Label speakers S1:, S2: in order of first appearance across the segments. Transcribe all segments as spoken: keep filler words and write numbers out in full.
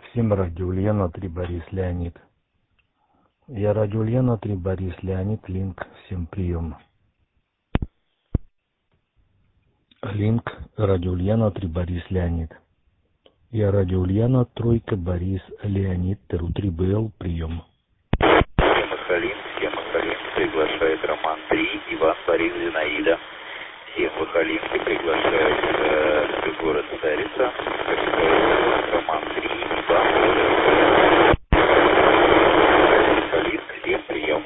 S1: Всем радио Ульяна три Борис Леонид. Я радио Ульяна три Борис Леонид. Линк. Всем прием. Линк. Радио Ульяна три Борис Леонид. Я радио Ульяна тройка Борис Леонид. Теру три БЛ. Прием.
S2: Всем Махалин, всем Махалин. Приглашает Роман три. Иван Борис Зинаида. Всем Махалинки приглашает э, город Старица. Роман три. Иван Борис. Махалин, всем прием.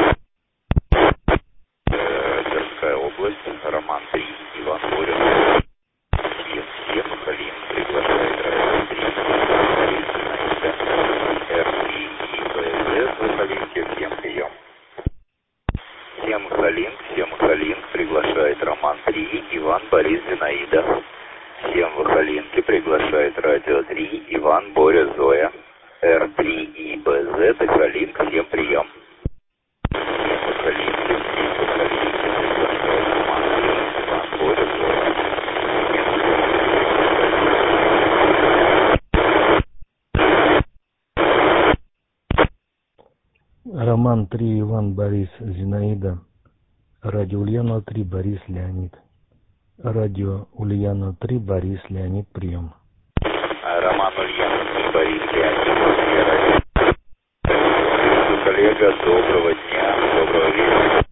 S2: Э, Тверская область. Роман три. Иван Борис. Всем, всем Махалин приглашает Роман три. Борис Зинаида. Р три и БЗ. Махалинки, всем прием. Всем Махалин, всем Махалин приглашает Роман три, Иван Борис Зинаида. Всем Махалинки приглашает Радио три, Иван Боря Зоя. Р три и БЗ, Махалинка, всем прием. Всем Махалинки, всем Махалинки приглашает Роман три, Иван Боря Зоя.
S1: Роман три. Иван Борис Зинаида. Радио Ульяна три Борис Леонид. Радио Ульяна три Борис Леонид. Прием.
S2: Роман Ульяна три Борис Леонид. Коллега, доброго дня, доброго вечера.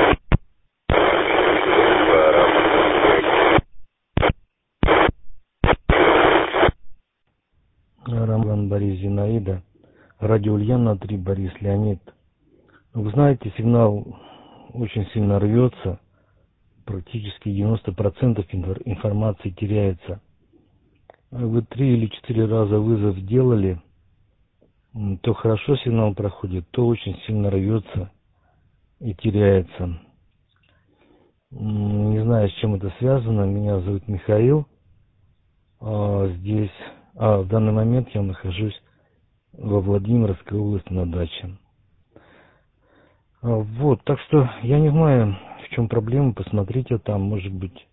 S1: Роман Борис Зинаида. Радио Ульяна три Борис Леонид. Вы знаете, сигнал очень сильно рвется. Практически девяносто процентов информации теряется. Вы три или четыре раза вызов сделали, то хорошо сигнал проходит, то очень сильно рвется и теряется. Не знаю, с чем это связано. Меня зовут Михаил. Здесь, а в данный момент я нахожусь во Владимирской области на даче. Вот, так что я не знаю, в чем проблема, посмотрите там, может быть,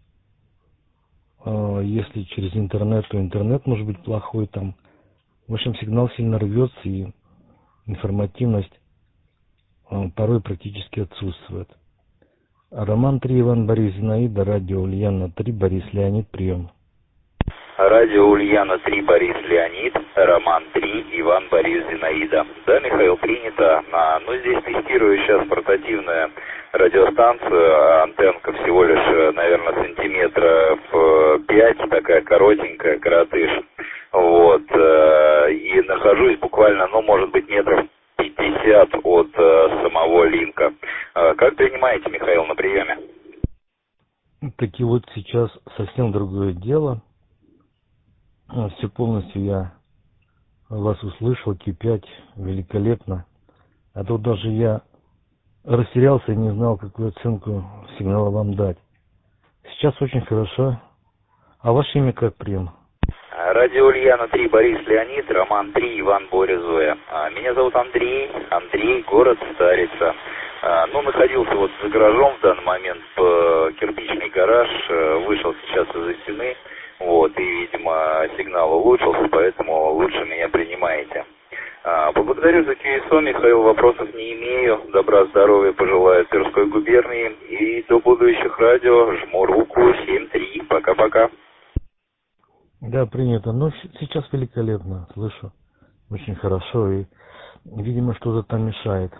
S1: если через интернет, то интернет может быть плохой там. В общем, сигнал сильно рвется и информативность порой практически отсутствует. Роман три. Иван Борис Зинаида. Радио Ульяна три Борис Леонид. Прием.
S2: Радио Ульяна три Борис Леонид, Роман три, Иван Борис Зинаида. Да, Михаил, принято. А, ну, здесь тестирую сейчас портативная радиостанция, антенка всего лишь, наверное, сантиметров пять, такая коротенькая, коротыш. Вот, и нахожусь буквально, ну, может быть, метров пятьдесят от самого линка. Как принимаете, Михаил, на приеме?
S1: Таки вот сейчас совсем другое дело. Все полностью я вас услышал, Q пять, великолепно. А то даже я растерялся и не знал, какую оценку сигнала вам дать. Сейчас очень хорошо. А ваше имя как, прием?
S2: Радио Ульяна три Борис Леонид, Роман три, Иван Боря Зоя. Меня зовут Андрей, Андрей, город Старица. Ну, находился вот за гаражом в данный момент, кирпичный гараж, вышел сейчас из-за стены. Вот, и, видимо, сигнал улучшился, поэтому лучше меня принимаете. А, поблагодарю за Q S O, Михаил, вопросов не имею. Добра, здоровья пожелаю Тверской губернии. И до будущих радио. Жму руку. семь три. Пока-пока.
S1: Да, принято. Ну, сейчас великолепно. Слышу. Очень хорошо. И, видимо, что-то там мешает.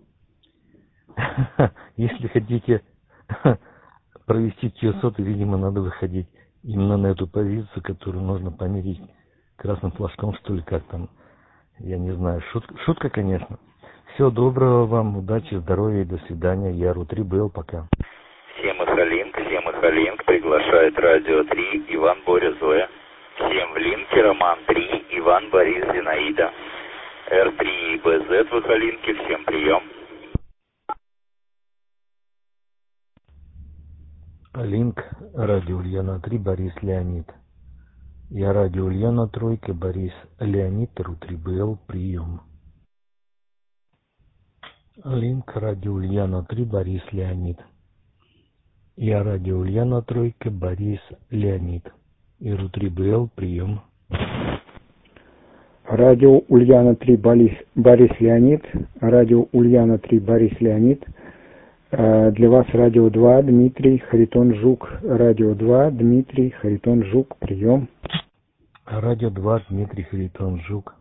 S1: Если хотите провести Q S O, то, видимо, надо выходить именно на эту позицию, которую нужно померить красным флажком, что ли, как там. Я не знаю. Шутка, шутка, конечно. Всего доброго вам, удачи, здоровья и до свидания. Я Ру три БЛ, пока.
S2: Всем Махалинг, всем Махалинг приглашает Радио три, Иван Боря Зоя. Всем в линке Роман три, Иван Борис Зинаида. Р три и БЗ Махалинки, всем прием.
S1: Линк. Радио Ульяна три Борис Леонид. Я радио Ульяна тройка Борис Леонид. Ру три БЛ. Прием. Линк. Радио Ульяна три Борис Леонид. Я радио Ульяна тройка Борис Леонид. И Ру три БЛ. Прием.
S3: Радио Ульяна три Борис, Борис Леонид. Радио Ульяна три Борис Леонид. Для вас Радио два Дмитрий Харитон Жук. Радио два Дмитрий Харитон Жук. Прием.
S1: Радио два Дмитрий Харитон Жук.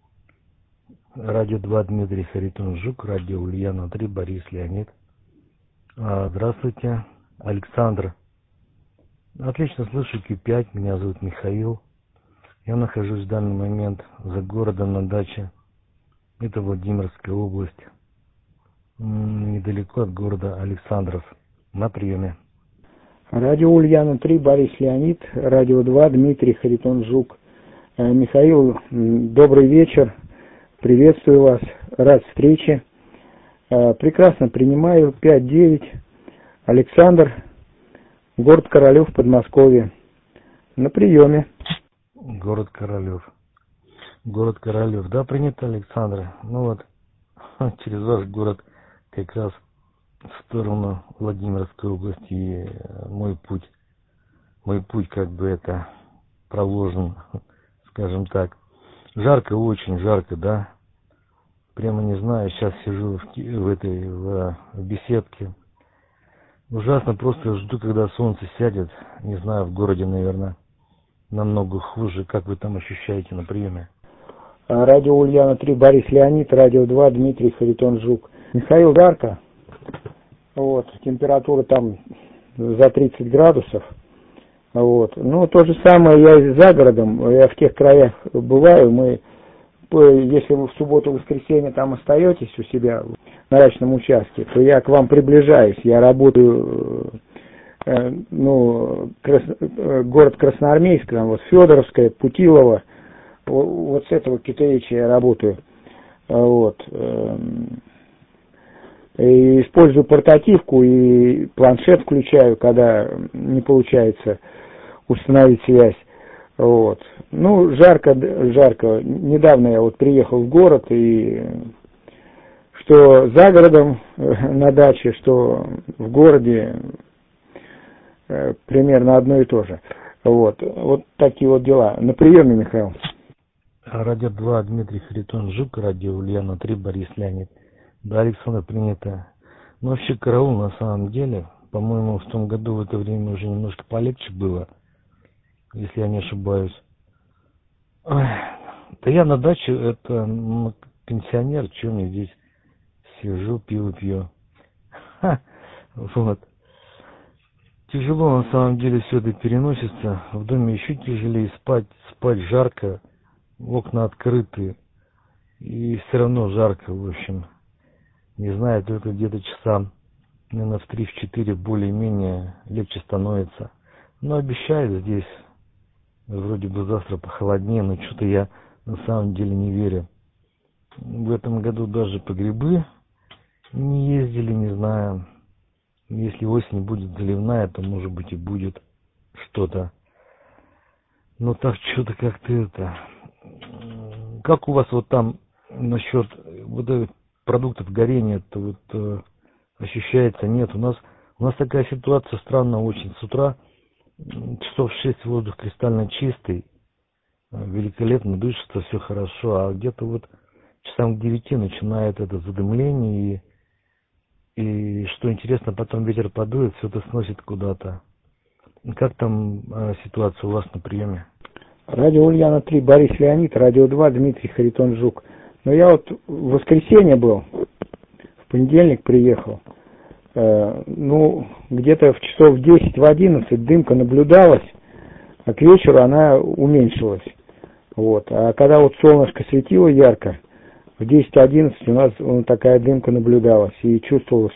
S1: Радио два Дмитрий Харитон Жук. Радио Ульяна три Борис Леонид. Здравствуйте, Александр. Отлично слышу Q пять. Меня зовут Михаил. Я нахожусь в данный момент за городом на даче. Это Владимирская область. Недалеко от города Александров. На приеме.
S3: Радио Ульяна три Борис Леонид. Радио два Дмитрий Харитон Жук. Михаил, добрый вечер. Приветствую вас. Рад встрече. Прекрасно принимаю. пять девять. Александр. Город Королев, Подмосковье. На приеме.
S1: Город Королев. Город Королев. Да, принято, Александр. Ну вот, через ваш город как раз в сторону Владимирской области и мой путь. Мой путь как бы это проложен, скажем так. Жарко, очень жарко, да. Прямо не знаю, сейчас сижу в, в этой в, в беседке. Ужасно, просто жду, когда солнце сядет. Не знаю, в городе, наверное, намного хуже. Как вы там ощущаете на приеме?
S3: Радио Ульяна три Борис Леонид, Радио два Дмитрий Харитон Жук. Михаил, жарко. Вот, температура там за тридцать градусов. Вот. Ну, то же самое я за городом, я в тех краях бываю. Мы, если вы в субботу-воскресенье там остаетесь у себя на дачном участке, то я к вам приближаюсь. Я работаю, э, ну, крас, город Красноармейск, там вот Федоровская, Путилово, вот, вот с этого Китаича я работаю. Вот. И использую портативку и планшет включаю, когда не получается установить связь. Вот. Ну, жарко, жарко. Недавно я вот приехал в город, и что за городом на даче, что в городе примерно одно и то же. Вот. Вот такие вот дела. На приеме, Михаил.
S1: Радио два Дмитрий Харитон Жук, радио Ульяна три Борис Леонид. Да, Александр, принято. Но вообще караул на самом деле, по-моему, в том году в это время уже немножко полегче было, если я не ошибаюсь. Ой, да я на даче, это пенсионер, что мне здесь сижу, пиво пью. Ха, вот. Тяжело на самом деле все это переносится. В доме еще тяжелее спать, спать жарко, окна открыты. И все равно жарко, в общем. Не знаю, только где-то часа, наверное, в три-четыре более-менее легче становится. Но обещают здесь, вроде бы завтра похолоднее, но что-то я на самом деле не верю. В этом году даже по грибы не ездили, не знаю. Если осень будет заливная, то может быть и будет что-то. Но так что-то как-то это... Как у вас вот там насчет вот этих продуктов горения, то вот э, ощущается, нет, у нас у нас такая ситуация странная очень. С утра часов шесть воздух кристально чистый, великолепно дышится, все хорошо, а где-то вот часам к девяти начинает это задымление, и, и что интересно, потом ветер подует, все это сносит куда-то. Как там э, ситуация у вас на приеме?
S3: Радио Ульяна три Борис Леонид, Радио два Дмитрий Харитон Жук. Но я вот в воскресенье был, в понедельник приехал. Э, ну, где-то в часов в десять, в одиннадцать дымка наблюдалась, а к вечеру она уменьшилась. Вот. А когда вот солнышко светило ярко, в десять-одиннадцать у нас ну, такая дымка наблюдалась и чувствовалось,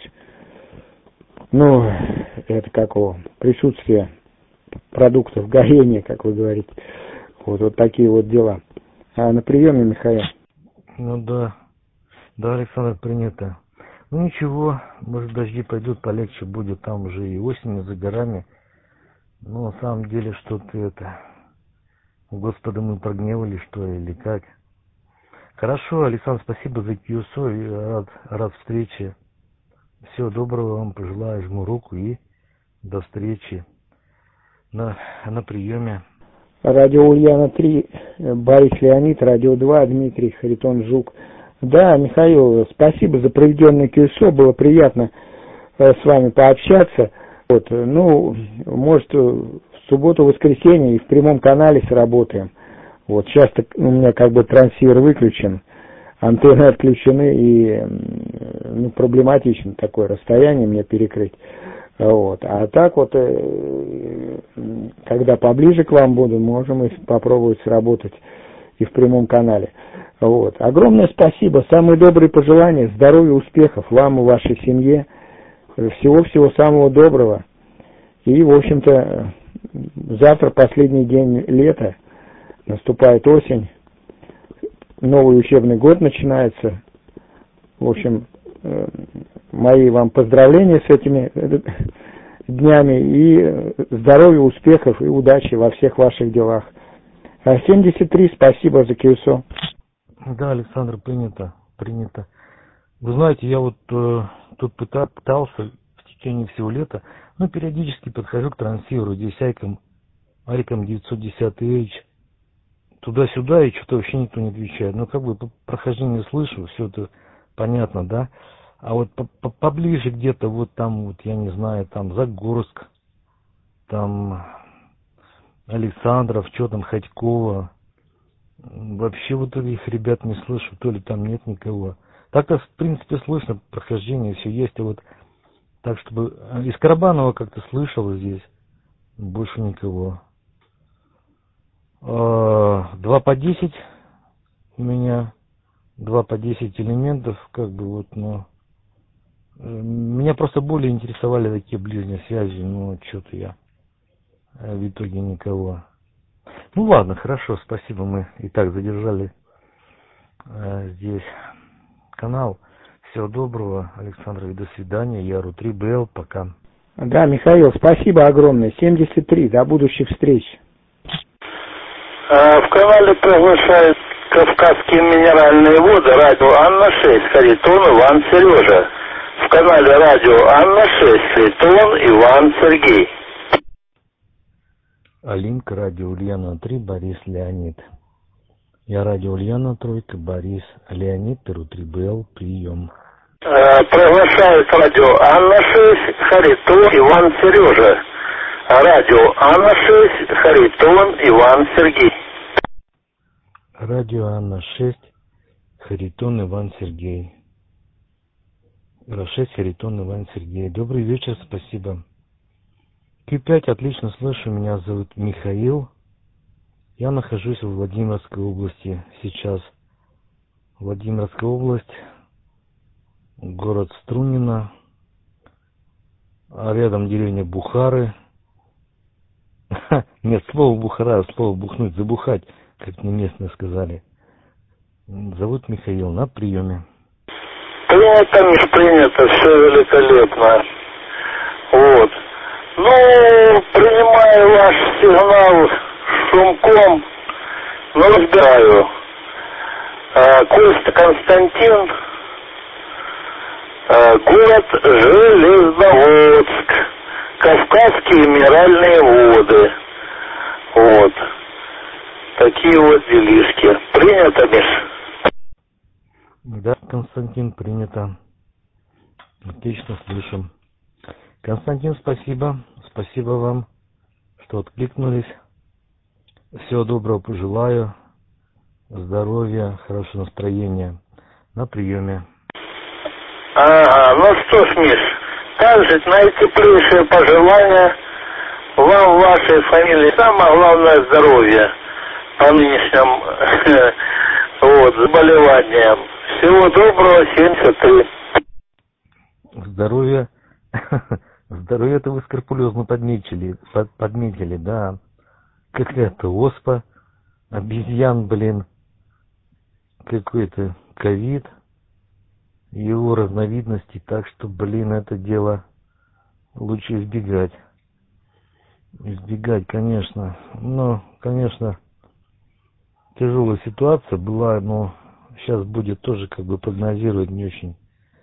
S3: ну, это какого, присутствие продуктов горения, как вы говорите. Вот, вот такие вот дела. А на приеме, Михаил?
S1: Ну да, да, Александр, принято. Ну ничего, может дожди пойдут, полегче будет, там уже и осенью за горами. Но на самом деле что-то это... Господа мы прогневали, что ли, или как? Хорошо, Александр, спасибо за кьюсо, и рад, рад встрече. Всего доброго вам пожелаю, жму руку и до встречи на, на приеме.
S3: Радио Ульяна три, Борис Леонид, Радио два, Дмитрий Харитон Жук. Да, Михаил, спасибо за проведенное КСО, было приятно э, с вами пообщаться. Вот, ну, может, в субботу-воскресенье и в прямом канале сработаем. Вот, сейчас у меня как бы трансивер выключен, антенны отключены, и ну, проблематично такое расстояние мне перекрыть. Вот. А так вот, когда поближе к вам буду, можем и попробовать сработать и в прямом канале. Вот. Огромное спасибо, самые добрые пожелания, здоровья, успехов вам и вашей семье, всего-всего самого доброго. И, в общем-то, завтра последний день лета, наступает осень, новый учебный год начинается. В общем, мои вам поздравления с этими днями и здоровья, успехов и удачи во всех ваших делах. семьдесят три, спасибо за КСО.
S1: Да, Александр, принято, принято. Вы знаете, я вот э, тут пытался в течение всего лета, ну, периодически подхожу к трансиверу, здесь Айком, Айком девятьсот десять H, туда-сюда, и что-то вообще никто не отвечает. Ну, как бы по прохождению слышу, все это понятно, да? А вот поближе где-то, вот там, вот, я не знаю, там Загорск, там Александров, что там, Ходькова, вообще вот этих ребят не слышу, то ли там нет никого. Так-то, в принципе, слышно, прохождение все есть, а вот так, чтобы... Из Карабанова как-то слышал здесь, больше никого. Два по десять у меня, два по десять элементов, как бы вот, но... Меня просто более интересовали такие ближние связи, но что-то я в итоге никого. Ну ладно, хорошо, спасибо, мы и так задержали э, здесь канал. Всего доброго, Александр, и до свидания. Я Ру три бэ эл, пока.
S3: Да, Михаил, спасибо огромное. семьдесят три, до будущих встреч.
S4: В канале приглашают Кавказские минеральные воды, радио Анна шесть, Харитон Иван Сережа. В канале радио Анна шесть, Харитон Иван Сергей.
S1: Алинка, радио Ульяна три, Борис Леонид. Я радио Ульяна тройка, Борис Леонид, Ру три бэ эл, прием.
S4: Приглашают радио Анна шесть, Харитон Иван Сережа. Радио Анна шесть, Харитон Иван Сергей.
S1: Радио Анна шесть, Харитон Иван Сергей. Ра шесть, Харитон Иван Сергей. Добрый вечер, спасибо. Q пять, отлично слышу, меня зовут Михаил. Я нахожусь в Владимирской области сейчас. Владимирская область, город Струнино, а рядом деревня Бухары. Нет, слово Бухара, слово бухнуть, забухать, как мне местные сказали. Зовут Михаил, на приеме.
S4: Принято, не принято, все великолепно. Вот. Ну, принимаю ваш сигнал шумком, но разбираю. А, Костя Константин, а, город Железноводск, Кавказские минеральные воды. Вот. Такие вот делишки. Принято, Миш?
S1: Да, Константин, принято. Отлично слышим. Константин, спасибо. Спасибо вам, что откликнулись. Всего доброго пожелаю. Здоровья, хорошего настроения. На приеме.
S4: Ага, ну что ж, Миш, также наитеплейшие пожелания вам, вашей фамилии. Самое главное — здоровье по нынешним вот, заболеваниям. Всего доброго, семьдесят три.
S1: Здоровья. Здоровье это вы скрупулезно подметили, под, подметили, да. Какая-то оспа, обезьян, блин, какой-то ковид, его разновидности, так что, блин, это дело лучше избегать. Избегать, конечно. Но, конечно, тяжелая ситуация была, но сейчас будет тоже как бы прогнозировать не очень.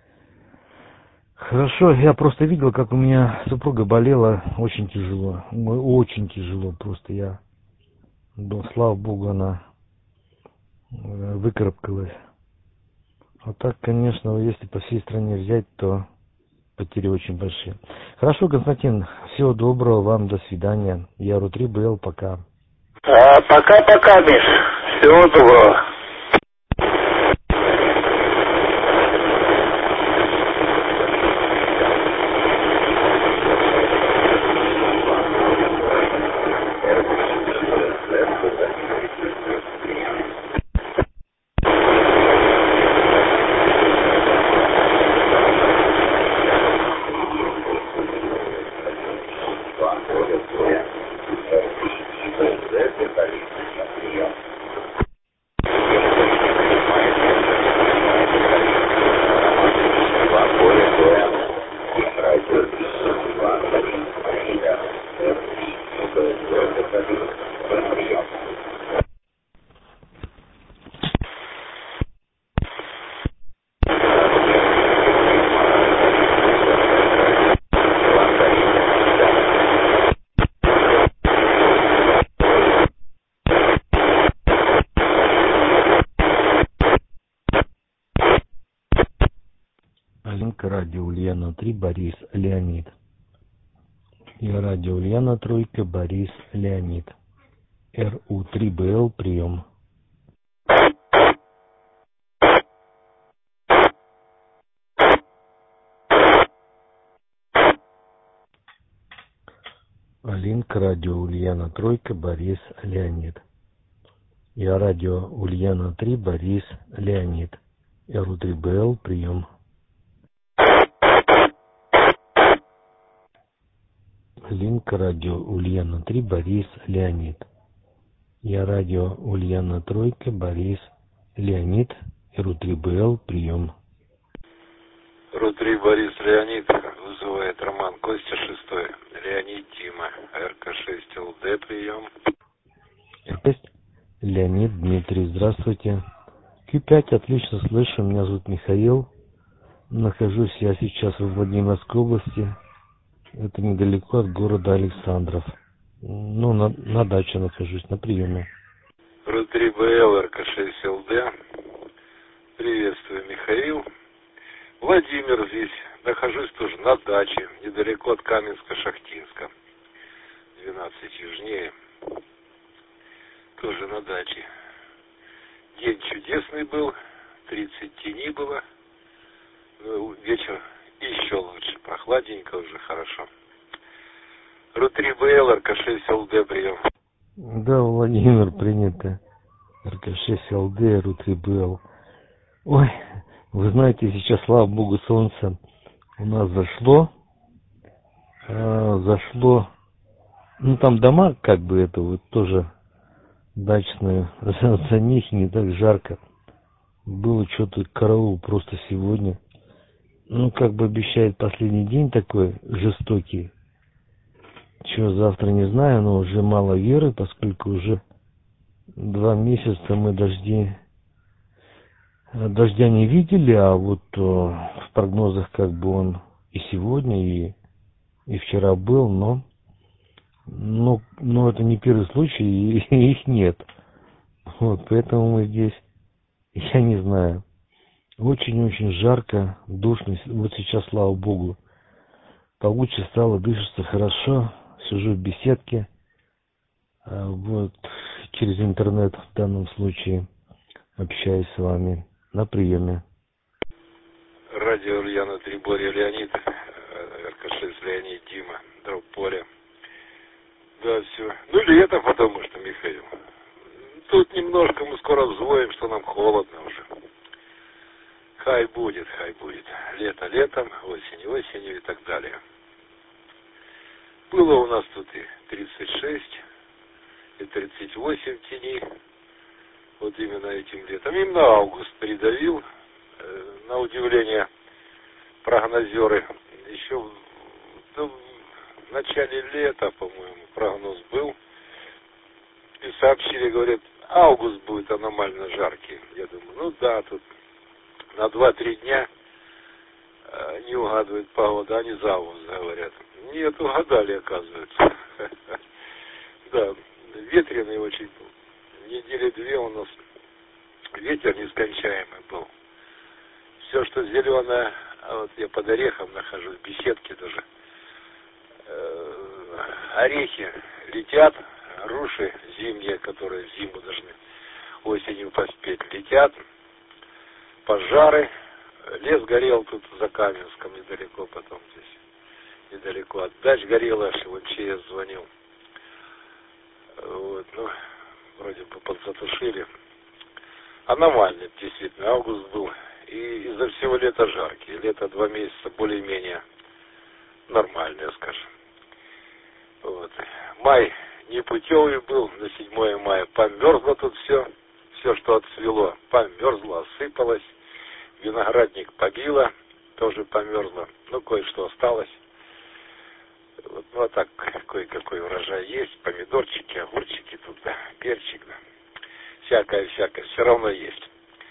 S1: Хорошо, я просто видел, как у меня супруга болела, очень тяжело, очень тяжело, просто я Да, слава богу, она выкарабкалась. А так, конечно, если по всей стране взять, то потери очень большие. Хорошо, Константин, всего доброго вам, до свидания. Я Ру три бэ эл, пока.
S4: А, пока-пока, Миш. Всего доброго.
S1: Радио Ульяна три, Борис, Леонид. И радио Ульяна тройка, Борис, Леонид. Эр У три бэ эл, прием. Алинка, радио Ульяна тройка, Борис, Леонид. И радио Ульяна три, Борис, Леонид. Эр У три бэ эл, прием. Линк, радио Ульяна три, Борис, Леонид. Я радио Ульяна тройка, Борис, Леонид, Ру три бэ эл, прием.
S5: Ру три, Борис, Леонид, вызывает Роман Костя шестой, Леонид, Дима, эр ка шесть эл дэ, прием.
S1: эр шесть, Леонид, Дмитрий, здравствуйте. Q пять, отлично слышу, меня зовут Михаил. Нахожусь я сейчас в Владимирской области. Это недалеко от города Александров. Ну, на, на даче нахожусь, на приеме.
S5: Ру три бэ эл, эр ка шесть эл дэ. Приветствую, Михаил. Владимир здесь. Нахожусь тоже на даче, недалеко от Каменска-Шахтинска. двенадцать южнее. Тоже на даче. День чудесный был, тридцать тени было. Ну, вечер еще лучше, прохладненько уже, хорошо. Ру три бэ эл, эр ка шесть эл дэ, прием.
S1: Да, Владимир, принято. эр ка шесть эл дэ, Ру три бэ эл. Ой, вы знаете, сейчас, слава богу, солнце у нас зашло. А, зашло. Ну, там дома, как бы, это вот тоже дачные. За них не так жарко. Было что-то караул просто сегодня. Ну, как бы обещает последний день такой жестокий. Чего завтра не знаю, но уже мало веры, поскольку уже два месяца мы дожди, дождя не видели, а вот о, в прогнозах как бы он и сегодня, и, и вчера был, но, но, но это не первый случай, и, и их нет. Вот, поэтому мы здесь, я не знаю, очень-очень жарко, душно. Вот сейчас, слава богу, получше стало, дышится хорошо. Сижу в беседке, вот, через интернет в данном случае общаюсь с вами на приеме.
S5: Радио Ульяна три, Боря, Леонид, эр ка шесть, Леонид, Дима, дробь поле. Да, все. Ну, лето, потому что, Михаил. Тут немножко мы скоро взвоим, что нам холодно уже. Хай будет, хай будет. Лето летом, осень осенью и так далее. Было у нас тут и тридцать шесть, и тридцать восемь теней. Вот именно этим летом. Именно август придавил. Э, на удивление прогнозеры еще в, да, в начале лета, по-моему, прогноз был. И сообщили, говорят, август будет аномально жаркий. Я думаю, ну да, тут на два-три дня э, не угадывает погода, они за август говорят. Нет, угадали, оказывается. Да, ветреный очень был. Недели две у нас ветер нескончаемый был. Все, что зеленое, а вот я под орехом нахожусь, в беседке даже. Орехи летят, руши зимние, которые в зиму должны осенью поспеть, летят. Пожары. Лес горел тут за Каменском недалеко, потом здесь недалеко от дач горело, аж в эм че эс звонил. Вот, ну, вроде бы подзатушили. Аномальный, действительно, август был. И из-за всего лета жаркий. Лето два месяца более-менее нормальное, скажем. Вот. Май непутевый был, на седьмое мая померзло тут все. Все, что отцвело, померзло, осыпалось. Виноградник побило, тоже померзло. Ну, кое-что осталось. Вот, ну, а так, кое-какой урожай есть. Помидорчики, огурчики тут, да, перчик, да. Всякое-всякое, все равно есть.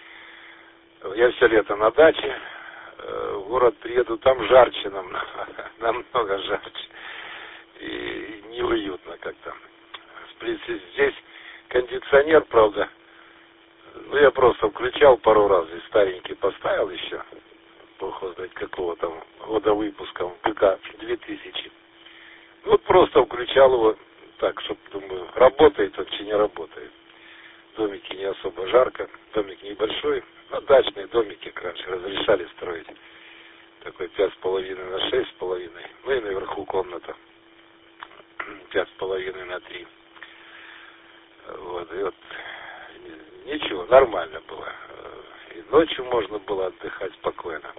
S5: Я все лето на даче. В город приеду, там жарче нам, намного жарче. И неуютно как-то. В принципе, здесь кондиционер, правда, ну, я просто включал пару раз, и старенький поставил еще, бог знает какого там года выпуска, ПК две тысячи. Вот просто включал его так, чтобы, думаю, работает он, чи не работает. В домике не особо жарко, домик небольшой, но дачные домики раньше разрешали строить. Такой пять с половиной на шесть с половиной, ну и наверху комната пять с половиной на три. Вот, и вот ничего, нормально было. И ночью можно было отдыхать спокойно.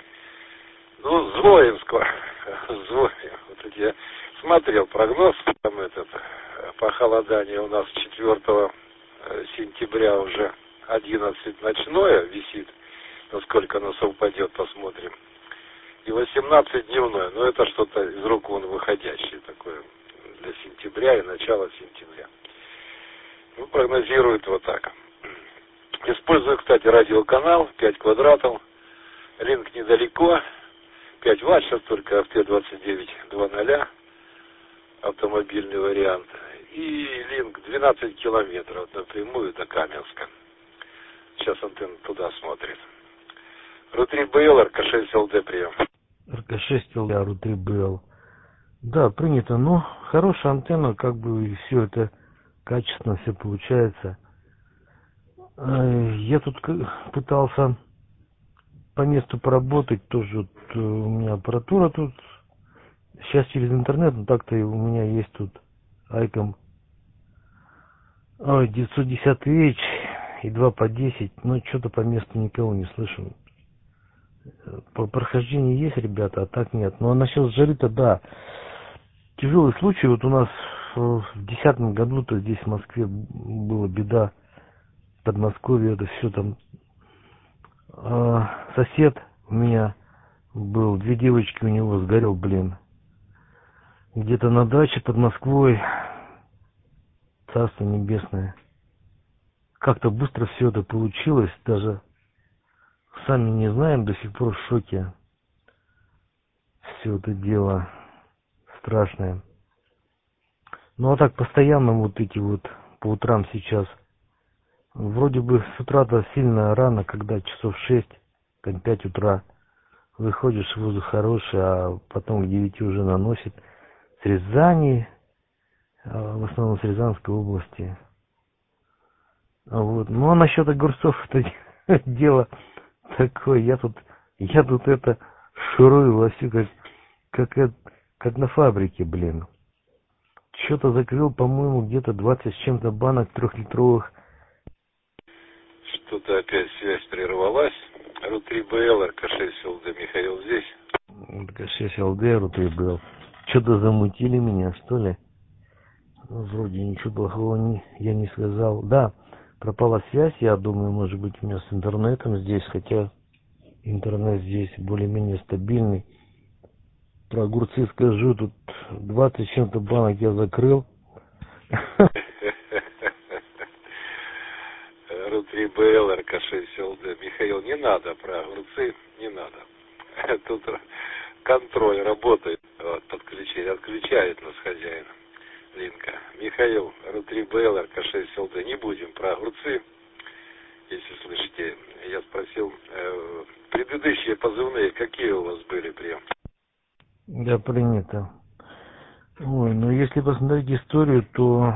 S5: Ну, Звоинского, Звоин, вот я смотрел прогноз, там этот, похолодание у нас четвёртого сентября уже одиннадцать ночное висит, насколько оно совпадет, посмотрим. И восемнадцать дневное, но это что-то из рук вон выходящее такое для сентября и начала сентября. Ну, прогнозируют вот так. Использую, кстати, радиоканал пять квадратов. Линк недалеко. пять ватт, сейчас только эй эф тэ двадцать девять два ноль. Автомобильный вариант. И линк двенадцать километров напрямую до Каменска. Сейчас антенна туда смотрит. ру три бэ эл, эр ка шесть эл дэ, прием.
S1: эр ка шесть эл дэ, ру три бэ эл. Да, принято. Ну, хорошая антенна, как бы и все это качественно все получается. Я тут пытался по месту поработать, тоже вот у меня аппаратура тут. Сейчас через интернет, но так-то у меня есть тут Айком ой, девятьсот десять эйч и два по десять, но что-то по месту никого не слышу. По прохождению есть, ребята, а так нет. Но насчет жары-то да. Тяжелый случай. Вот у нас в десятом году-то здесь в Москве была беда. В Подмосковье это все там. А, сосед у меня был, две девочки у него сгорел, блин. Где-то на даче под Москвой. Царство небесное. Как-то быстро все это получилось. Даже сами не знаем, до сих пор в шоке. Все это дело страшное. Ну а так постоянно вот эти вот по утрам сейчас. Вроде бы с утра-то сильно рано, когда часов шесть, как пять утра. Выходишь, воздух хороший, а потом к девяти уже наносит. С Рязани, в основном с Рязанской области. Вот. Ну а насчет огурцов это дело такое. Я тут, я тут это шурую вовсю, как, как, как на фабрике, блин. Что-то закрыл, по-моему, где-то двадцать с чем-то банок трехлитровых.
S5: Что-то опять связь прервалась. ру три бэ эл, эр ка шесть эл дэ, Михаил здесь?
S1: эр ка шесть эл дэ, ру три бэ эл. Что-то замутили меня, что ли? Вроде ничего плохого не, я не сказал. Да, пропала связь, я думаю, может быть, у меня с интернетом здесь, хотя интернет здесь более-менее стабильный. Про огурцы скажу, тут двадцать с чем-то банок я закрыл.
S5: ру три бэ эл, эр ка шесть эл дэ. Михаил, не надо про огурцы, не надо. Тут контроль работает, вот, подключение, отключает нас хозяин. Линка. Михаил, Ру три бэ эл, эр ка шесть эл дэ. Не будем про огурцы, если слышите. Я спросил, э, предыдущие позывные, какие у вас были, прием?
S1: Да, принято. Ой, ну если посмотреть историю, то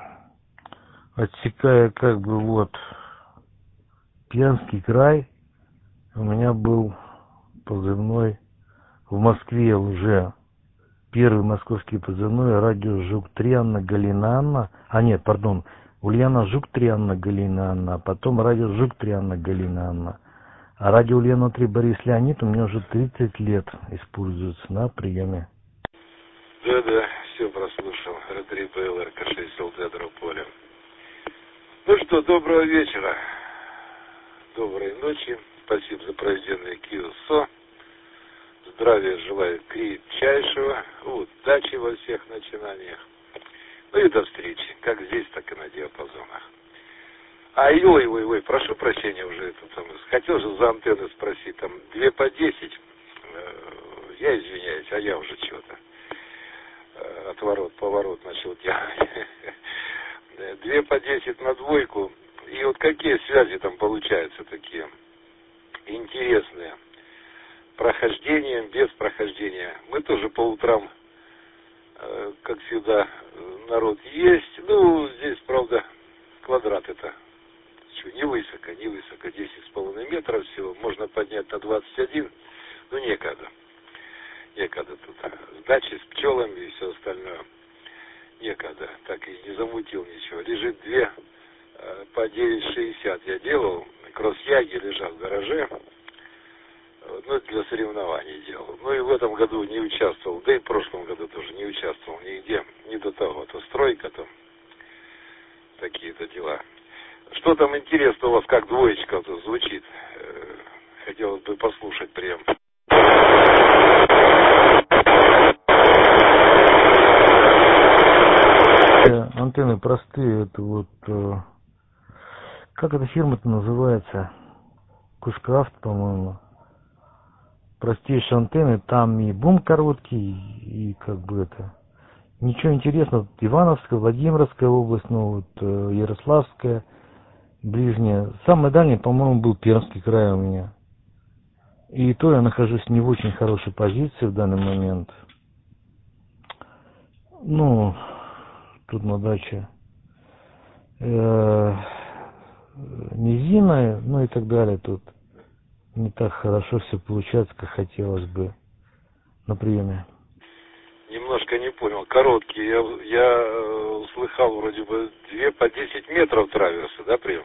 S1: отсекая как бы вот Пермский край, у меня был позывной в Москве уже. Первый московский позывной радио Жук-три Анна Галина Анна. А нет, пардон, Ульяна Жук-три Анна Галина Анна, а потом радио Жук-три Анна Галина Анна. А радио Ульяна-три Борис Леонид у меня уже тридцать лет используется на приеме.
S5: Да-да, все прослушал. Ру три бэ эл, эр ка шесть эл дэ, Дрополе. Ну что, доброго вечера. Доброй ночи. Спасибо за проведенное КИОСО. Здравия желаю крепчайшего, удачи во всех начинаниях. Ну и до встречи, как здесь, так и на диапазонах. Ай, ой, ой, ой, прошу прощения уже, это там, хотел же за антенны спросить, там, две по десять, э, я извиняюсь, а я уже что-то, э, отворот, поворот начал делать. Две по десять на двойку, и вот какие связи там получаются такие интересные. Прохождением, без прохождения. Мы тоже по утрам, э, как всегда, народ есть. Ну, здесь, правда, квадрат это. Что, не высоко, не высоко. десять с половиной метров всего. Можно поднять на двадцать один. Ну, некогда. Некогда тут. С дачей, с пчелами и все остальное. Некогда. Так и не замутил ничего. Лежит две э, по девять шестьдесят я делал. Кросс-яги лежат в гараже. Ну, для соревнований делал. Ну, и в этом году не участвовал, да и в прошлом году тоже не участвовал нигде, не до того. То стройка там, такие-то дела. Что там интересно у вас, как двоечка-то звучит? Хотелось бы послушать прям.
S1: Антенны простые, это вот... Как эта фирма-то называется? Кушкрафт, по-моему. Простейшие антенны, там и бум короткий, и как бы это... Ничего интересного. Ивановская, Владимировская область, ну вот э, Ярославская, ближняя. Самый дальний, по-моему, был Пермский край у меня. И то я нахожусь не в очень хорошей позиции в данный момент. Ну, тут на даче э, низина, ну и так далее. Тут не так хорошо все получается, как хотелось бы на приеме.
S5: Немножко не понял. Короткий. Я, я услыхал вроде бы две по десять метров траверсы, да, прием?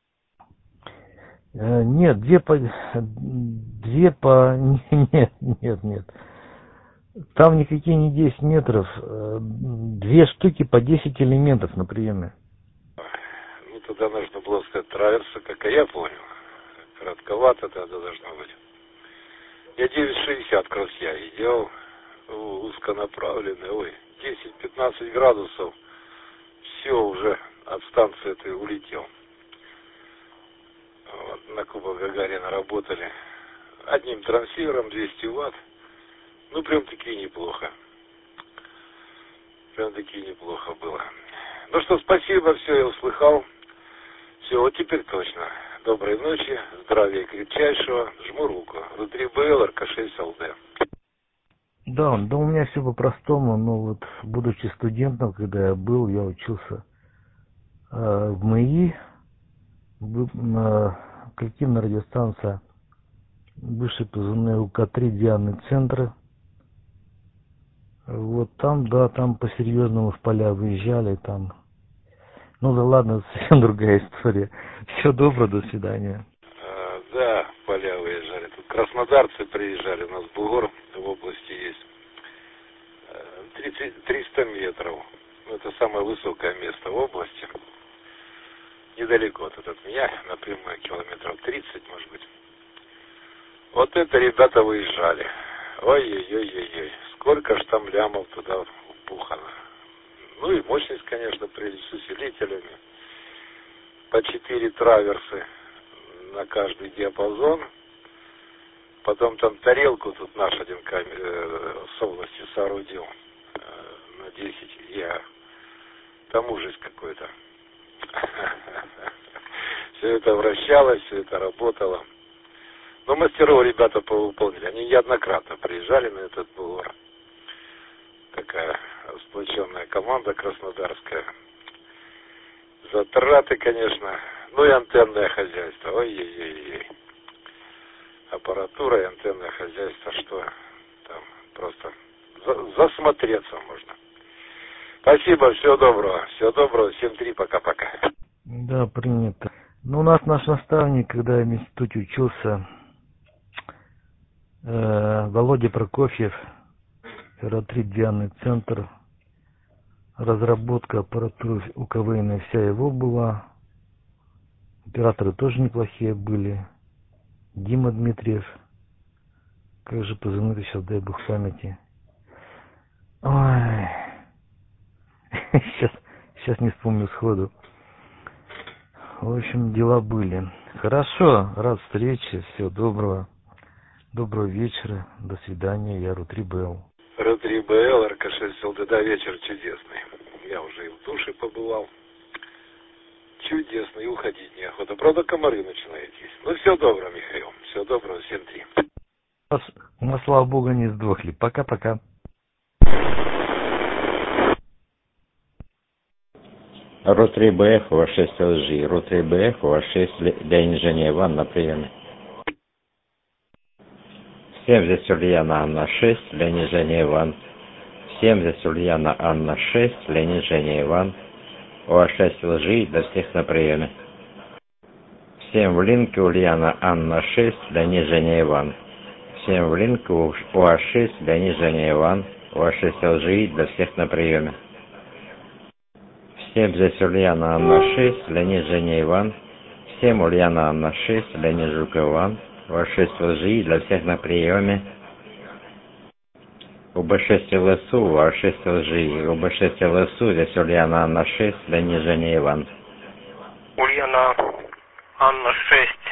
S1: Э, нет, две по... Две по... Нет, нет, нет. Там никакие не десять метров. Две штуки по десять элементов на приеме.
S5: Ну, тогда нужно было сказать траверса, как я понял. Коротковато тогда должно быть. Я девять шестьдесят кросс-яги делал. Узконаправленный. Ой, десять-пятнадцать градусов. Все, уже от станции этой улетел. Вот, на Кубок Гагарина работали. Одним трансивером, двести ватт. Ну, прям таки неплохо. Прям таки неплохо было. Ну что, спасибо, все, я услыхал. Все, вот теперь точно. Доброй ночи, здравия крепчайшего. Жму руку. Ру три бэ эл, эр ка шесть эл дэ.
S1: Да, да у меня все по-простому, но вот, будучи студентом, когда я был, я учился э, в МАИ, на коллективная радиостанция, бывший позывной У Ка три, Дианы центры. Вот там, да, там по-серьезному в поля выезжали, там. Ну да ладно, это совсем другая история. Всего доброго, до свидания.
S5: А, да, в поля выезжали. Тут краснодарцы приезжали, у нас бугор в области есть. тридцать, триста метров. Ну, это самое высокое место в области. Недалеко тут от меня, напрямую, километров тридцать, может быть. Вот это ребята выезжали. Ой-ой-ой-ой-ой. Сколько ж там лямов туда впухано. Ну и мощность, конечно, прелесть с усилителями. По четыре траверсы на каждый диапазон. Потом там тарелку тут наш один камер, э, с области соорудил э, на десять. Я Там ужас какой-то. Все это вращалось, все это работало. Но мастеров ребята повыполнили. Они неоднократно приезжали на этот булвар. Такая сплоченная команда краснодарская. Затраты, конечно. Ну и антенное хозяйство. Ой-ой-ой. Аппаратура и антенное хозяйство, что там просто за- засмотреться можно. Спасибо, всего доброго. Всего доброго. семь три, пока-пока.
S1: Да, принято. Ну, у нас наш наставник, когда я в институте учился, э, Володя Прокофьев, Эра-три Дианный центр, разработка аппаратуры УКВ вся его была. Операторы тоже неплохие были. Дима Дмитриев. Как же позывной сейчас, дай бог памяти. Ой. Сейчас, сейчас не вспомню сходу. В общем, дела были. Хорошо, рад встрече, всего доброго. Доброго вечера, до свидания, я Ру-три бэ эл.
S5: Ру-три бэ эл, эр ка шесть эл дэ, да, вечер чудесный. Я уже и в душе побывал. Чудесно, и уходить неохота. Правда, комары начинают есть. Ну, всего доброго, Михаил. Всего доброго, семь три.
S1: У нас, слава богу, не сдохли. Пока-пока.
S6: Ру-три бэ эф, у вас шесть эл джи. Ру-три бэ эф, у вас шесть для инженера Иван на приеме. семьдесят Ульяна Анна шесть, для инженера Иван. семьдесят Ульяна Анна шесть, для инженера Иван. У вас шесть эл джи для всех на приеме. семь в линке Ульяна Анна шесть, для инженера Иван. семь в линке у вас шесть, для инженера Иван. У вас шесть эл джи для всех на приеме. семь здесь Ульяна Анна шесть, Леонид Женя Иван. семь Ульяна Анна шесть, Леонид Жук Иван. У вас шесть эл джи для всех на приеме. У бэ шесть эл эс у, у вас шесть эл джи. У бэ шесть эл эс у здесь Ульяна Анна шесть, Леонид Женя Иван.
S7: Ульяна Анна шесть.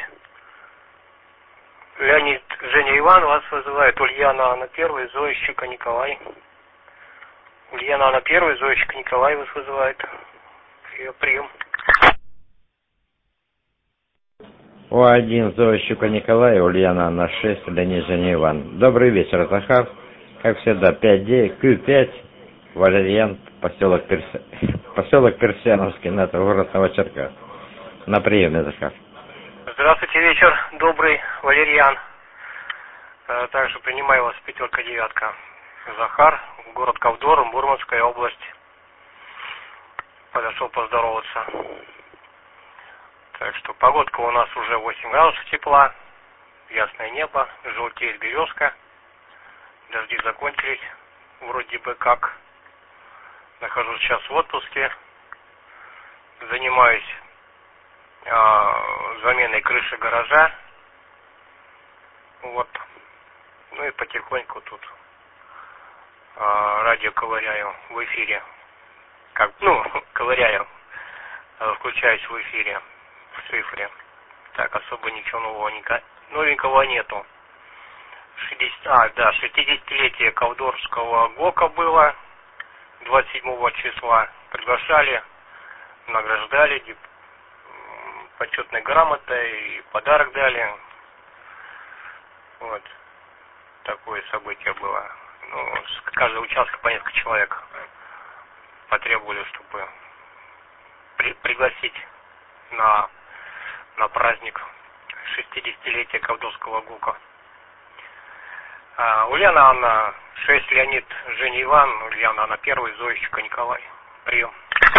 S7: Леонид Женя Иван вас вызывает. Ульяна Анна первый, Зоищика Николай. Ульяна Анна первый, Зоищика Николай вас вызывает. Ее прием.
S6: У один Зоищика Николай, Ульяна Анна шесть, Леонид Женя Иван. Добрый вечер, Захар. Как всегда, пять ди, Q пять, Валерьян, поселок, Перс... поселок Персиановский, на это город Новочеркасск. На приеме, Захар.
S7: Здравствуйте, вечер добрый, Валерьян. Также принимаю вас пятерка девятка. Захар, город Ковдор, Мурманская область. Подошел поздороваться. Так что погодка у нас уже восемь градусов тепла. Ясное небо, желтеет березка. Дожди закончились, вроде бы как. Нахожусь сейчас в отпуске. Занимаюсь а, заменой крыши гаража. Вот. Ну и потихоньку тут а, радио ковыряю в эфире. Как, ну, ковыряю. Включаюсь в эфире, в цифре. Так, особо ничего нового, новенького нету. шестьдесят, а, да, шестидесятилетие Ковдорского ГОКа было двадцать седьмого числа. Приглашали, награждали почетной грамотой и подарок дали. Вот. Такое событие было. Ну, с каждого участка по несколько человек потребовали, чтобы при, пригласить на, на праздник шестидесятилетия Ковдорского ГОКа. А, Ульяна Анна шесть, Леонид Женя Иван, Ульяна Анна первый, Зоищика Николай. Прием.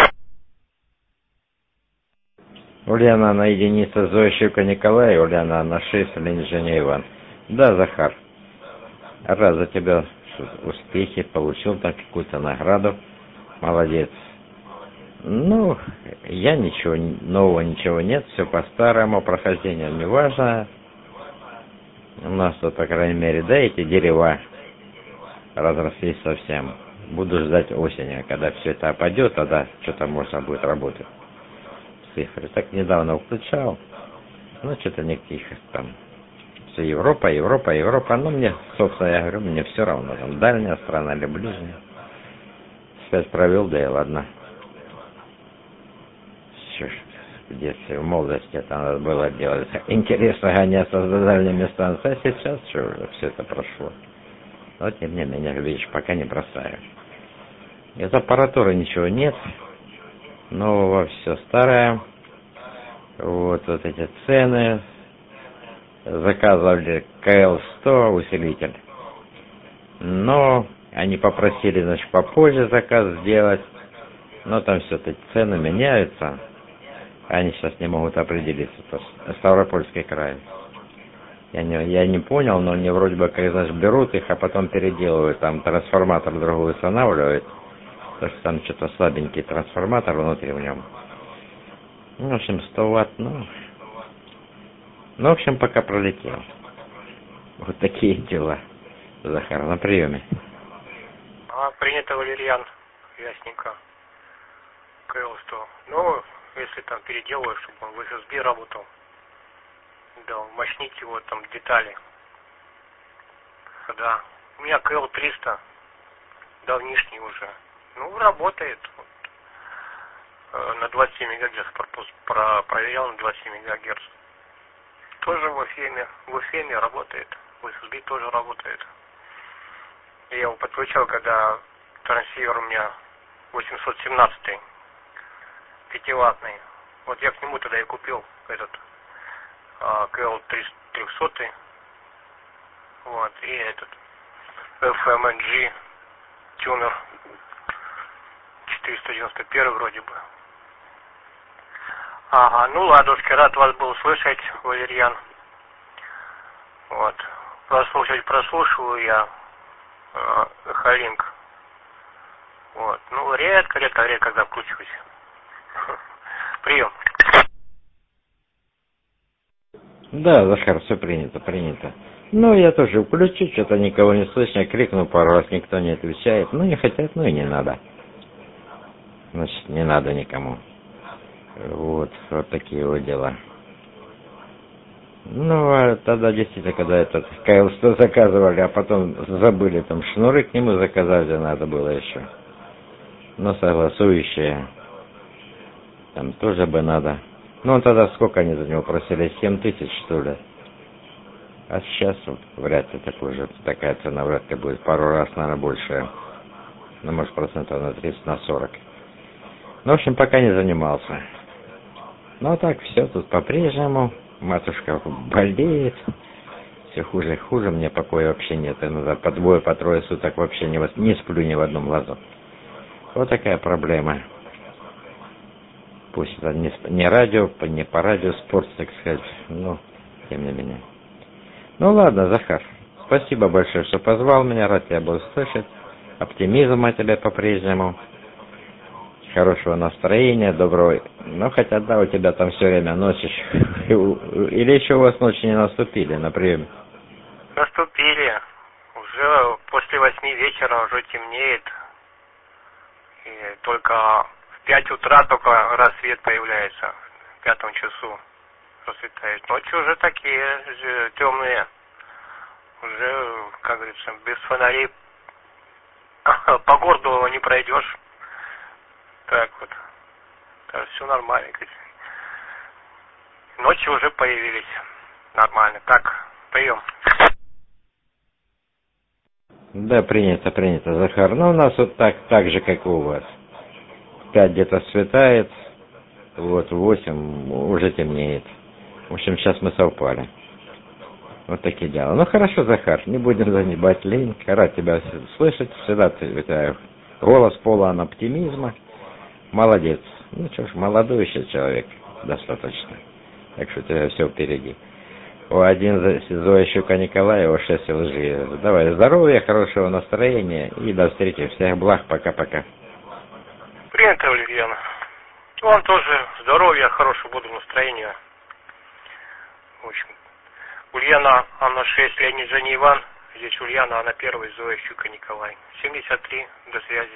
S6: Ульяна Анна единица, Зоищика Николай, Ульяна Анна шесть, Леонид Женя Иван. Да, Захар. Рад за тебя успехи, получил там какую-то награду. Молодец. Ну, я ничего нового, ничего нет, все по-старому, прохождение не важно. У нас тут, по крайней мере, да, эти дерева разрослись совсем. Буду ждать осени, когда все это опадет, тогда что-то можно будет работать. Цифры. Так недавно включал, ну, что-то никаких там. Все Европа, Европа, Европа. Ну, мне, собственно, я говорю, мне все равно, там, дальняя страна или ближняя. Связь провел, да и ладно. в детстве, в молодости это надо было делать. Интересно гоняться за дальними станциями, а сейчас что уже все это прошло. Но тем не менее, видишь, пока не бросаю. Из аппаратуры ничего нет. Нового все старое. Вот, вот эти цены. Заказывали ка эл сто усилитель. Но они попросили, значит, попозже заказ сделать. Но там все-таки цены меняются. Они сейчас не могут определиться. Ставропольский край. Я не, я не понял, но они вроде бы, как, значит, берут их, а потом переделывают. Там трансформатор другой устанавливают. Потому что там что-то слабенький трансформатор внутри в нем. Ну, в общем, сто ватт, ну... Ну, в общем, пока пролетел. Вот такие дела. Захар, на приеме.
S7: А, принято, Валерьян. Ясненько. ка эл сто. Ну, если там переделываешь, чтобы он в эс эс би работал. Да, мощнить его там детали. Да. У меня ка эл триста. Давнишний уже. Ну, работает. Вот. На двадцать семь мегагерц про, проверял на двадцать семь мегагерц. Тоже в эф эм, в эф эм работает. В эс эс би тоже работает. Я его подключал, когда трансивер у меня восемьсот семнадцать пятиваттный. Вот я к нему тогда и купил этот ка эл триста. Вот, и этот эф эм эн джи тюнер четыреста девяносто один вроде бы. Ага, ну ладушки, рад вас был слышать, Валерьян. Вот. Прослушать прослушиваю я э, Халинг. Вот. Ну, редко, редко, редко, когда включусь. Прием.
S6: Да, Захар, все принято, принято. Ну, я тоже включу, что-то никого не слышно, крикну пару раз, никто не отвечает. Ну, не хотят, ну и не надо. Значит, не надо никому. Вот, вот такие вот дела. Ну, а тогда действительно, когда этот ка эл сто заказывали, а потом забыли, там шнуры к нему заказать надо было еще. Но согласующие, там тоже бы надо. Ну, тогда сколько они за него просили? семь тысяч, что ли? А сейчас вот вряд ли такой же, такая цена вряд ли будет. Пару раз, наверное, больше. Ну, может, процентов на тридцать, на сорок. Ну, в общем, пока не занимался. Ну, так, все тут по-прежнему. Матушка болеет. Все хуже и хуже. Мне покоя вообще нет. Иногда по двое, по трое суток вообще не, не сплю ни в одном глазу. Вот такая проблема. Пусть это не, не радио, не по радио спорт, так сказать. Но, тем не менее. Ну, ладно, Захар. Спасибо большое, что позвал меня. Рад тебя был слышать. Оптимизма тебе по-прежнему. Хорошего настроения, доброго. Ну, хотя, да, у тебя там все время ночи. Или еще у вас ночи не наступили на приеме?
S7: Наступили. Уже после восьми вечера уже темнеет. И только в пять утра только рассвет появляется. В пятом часу расцветает. Ночи уже такие же темные. Уже, как говорится, без фонарей по городу не пройдешь. Так вот. Так, все нормально. Ночи уже появились. Нормально. Так, прием.
S6: Да, принято, принято, Захар. Ну, у нас вот так, так же, как и у вас. В пять где-то светает, вот в восемь уже темнеет. В общем, сейчас мы совпали. Вот такие дела. Ну, хорошо, Захар, не будем занимать лень. Рад тебя слышать. Всегда ты, у тебя голос полон оптимизма. Молодец. Ну что ж, молодой еще человек достаточно. Так что у тебя все впереди. У один Зоя Щука Николаева, шесть лжи. Давай, здоровья, хорошего настроения и до встречи. Всех благ, пока-пока.
S7: Принято, Валерьяна. Вам тоже здоровья, хорошего бодрого настроения. В общем, Ульяна Анна шесть, Леонид Женя Иван. Здесь Ульяна Анна первая, Зоя Щука Николай. семьдесят три, до связи.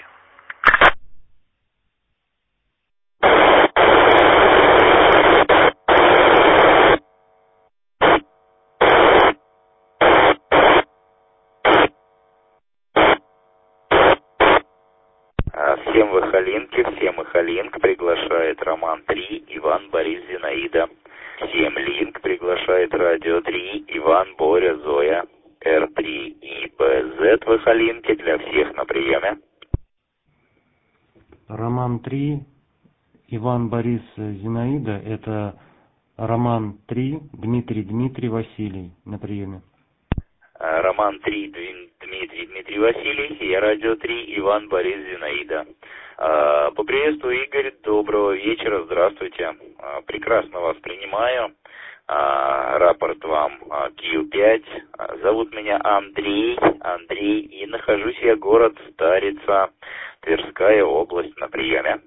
S2: Всем Выхолинки, всем Выхолинк приглашает Роман три, Иван, Борис, Зинаида. Всем Линк приглашает Радио три, Иван, Боря, Зоя. Р три и БЗ Выхолинки для всех на приеме.
S8: Роман три, Иван, Борис, Зинаида, это Роман три, Дмитрий, Дмитрий, Василий на приеме.
S2: Роман три, Дмитрий, Дмитрий, Василий, и Радио три, Иван, Борис, Зинаида. Поприветствую, Игорь, доброго вечера, здравствуйте. Прекрасно вас принимаю. Рапорт вам Киев пять. Зовут меня Андрей, Андрей, и нахожусь я город Старица, Тверская область на приеме.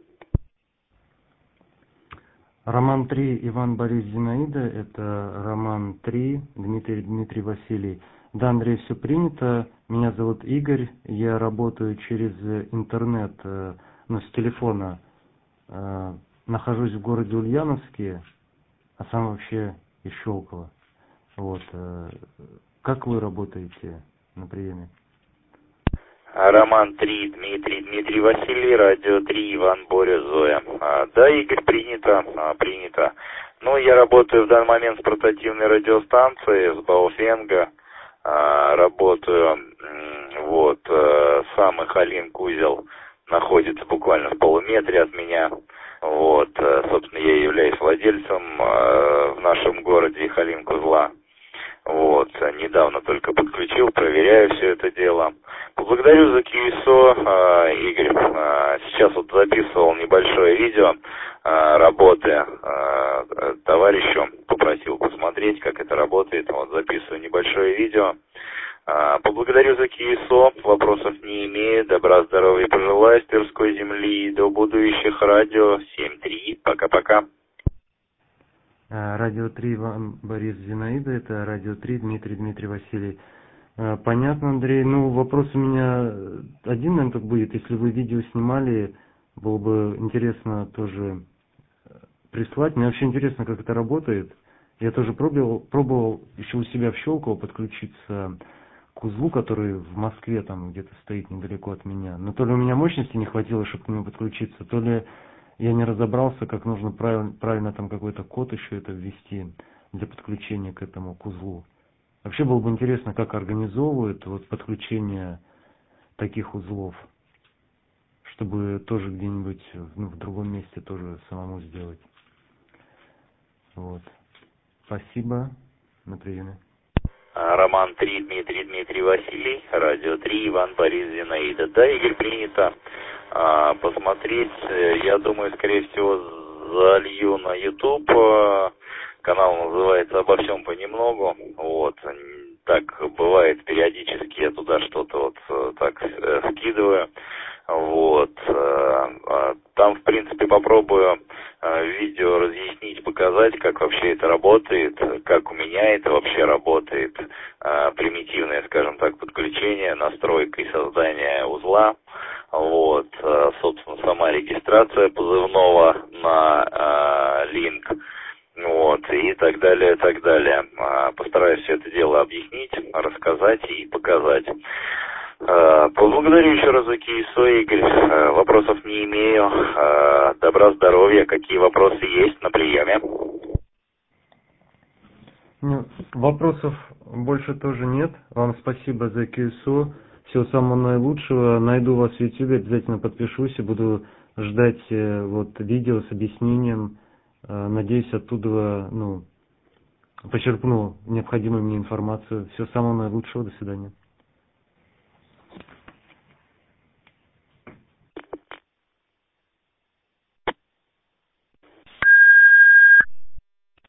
S8: Роман три, Иван, Борис, Зинаида, это Роман три, Дмитрий, Дмитрий, Василий. Да, Андрей, все принято. Меня зовут Игорь, я работаю через интернет, ну, с телефона. Нахожусь в городе Ульяновске, а сам вообще из Щелково. Вот. Как вы работаете на приеме?
S2: Роман три, Дмитрий, Дмитрий, Василий, Радио три, Иван, Боря, Зоя. А, да, Игорь, принято, а, принято. Ну, я работаю в данный момент с портативной радиостанцией, с Бауфенга. А, работаю, вот, а, сам Выхолинк узел находится буквально в полуметре от меня. Вот, а, собственно, я являюсь владельцем а, в нашем городе Выхолинк узла. Вот, недавно только подключил, проверяю все это дело. Поблагодарю за кью эс о, Игорь. Сейчас вот записывал небольшое видео работы товарищу, попросил посмотреть, как это работает. Вот записываю небольшое видео. Поблагодарю за кью эс о, вопросов не имею. Добра, здоровья пожелаю с Тверской земли. До будущих радио семь три. Пока-пока.
S8: Радио три, Иван, Борис, Зинаида, это Радио три, Дмитрий, Дмитрий, Василий. Понятно, Андрей. Ну, вопрос у меня один, наверное, тут будет. Если вы видео снимали, было бы интересно тоже прислать. Мне вообще интересно, как это работает. Я тоже пробовал, пробовал еще у себя в Щелково подключиться к узлу, который в Москве там где-то стоит недалеко от меня. Но то ли у меня мощности не хватило, чтобы к нему подключиться, то ли я не разобрался, как нужно правильно, правильно там какой-то код еще это ввести для подключения к этому, к узлу. Вообще было бы интересно, как организовывают вот подключение таких узлов, чтобы тоже где-нибудь, ну, в другом месте тоже самому сделать. Вот. Спасибо. На приеме.
S2: Роман три, Дмитрий, Дмитрий, Василий, Радио три, Иван, Борис, Зинаида. Да, Игорь, принято. А, посмотреть, я думаю, скорее всего, залью на YouTube. Канал называется «Обо всем понемногу». Вот. Так бывает, периодически я туда что-то вот так скидываю. Вот. Там, в принципе, попробую видео разъяснить, показать, как вообще это работает, как у меня это вообще работает. Примитивное, скажем так, подключение, настройка и создание узла. Вот. Собственно, сама регистрация позывного на линк. Вот, и так далее, так далее. Постараюсь все это дело объяснить, рассказать и показать. Поблагодарю еще раз за кью эс о, Игорь. Вопросов не имею. Добра, здоровья. Какие вопросы есть на приеме?
S8: Ну, вопросов больше тоже нет. Вам спасибо за кью эс о. Всего самого наилучшего. Найду вас в YouTube, обязательно подпишусь и буду ждать вот видео с объяснением. Надеюсь, оттуда, ну, почерпну необходимую мне информацию. Всего самого наилучшего. До свидания.